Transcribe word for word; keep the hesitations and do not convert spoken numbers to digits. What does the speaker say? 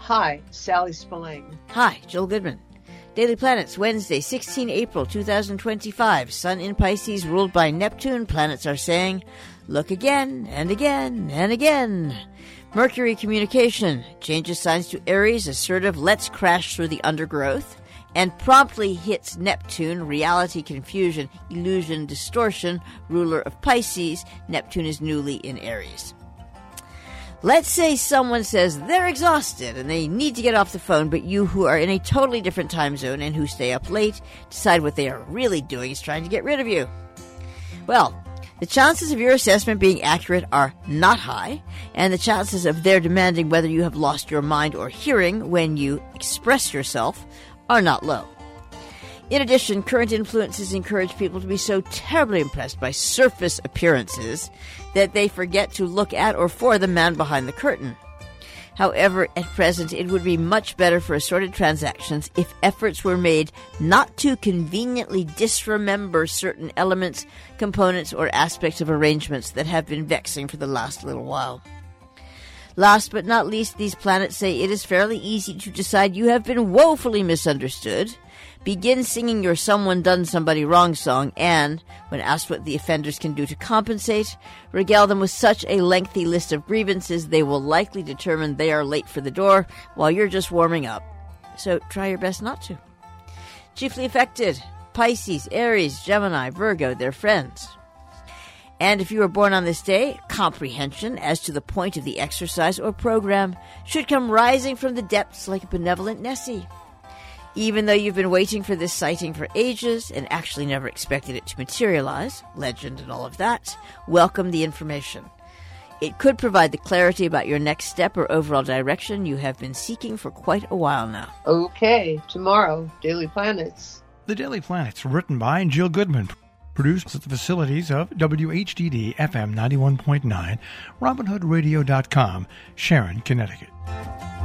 Hi, Sally Spillane. Hi, Jill Goodman. Daily Planets, Wednesday, the sixteenth of April, two thousand twenty-five. Sun in Pisces, ruled by Neptune. Planets are saying, look again and again and again. Mercury communication changes signs to Aries, assertive, let's crash through the undergrowth, and promptly hits Neptune, reality confusion, illusion, distortion, ruler of Pisces. Neptune is newly in Aries. Let's say someone says they're exhausted and they need to get off the phone, but you, who are in a totally different time zone and who stay up late, decide what they are really doing is trying to get rid of you. Well, the chances of your assessment being accurate are not high, and the chances of their demanding whether you have lost your mind or hearing when you express yourself are not low. In addition, current influences encourage people to be so terribly impressed by surface appearances that they forget to look at or for the man behind the curtain. However, at present, it would be much better for assorted transactions if efforts were made not to conveniently disremember certain elements, components, or aspects of arrangements that have been vexing for the last little while. Last but not least, these planets say it is fairly easy to decide you have been woefully misunderstood. Begin singing your Someone Done Somebody Wrong song and, when asked what the offenders can do to compensate, regale them with such a lengthy list of grievances they will likely determine they are late for the door while you're just warming up. So try your best not to. Chiefly affected, Pisces, Aries, Gemini, Virgo, their friends. And if you were born on this day, comprehension as to the point of the exercise or program should come rising from the depths like a benevolent Nessie. Even though you've been waiting for this sighting for ages and actually never expected it to materialize, legend and all of that, welcome the information. It could provide the clarity about your next step or overall direction you have been seeking for quite a while now. Okay, tomorrow, Daily Planets. The Daily Planets, written by Jill Goodman. Produced at the facilities of W H D D F M ninety-one point nine, Robin Hood Radio dot com, Sharon, Connecticut.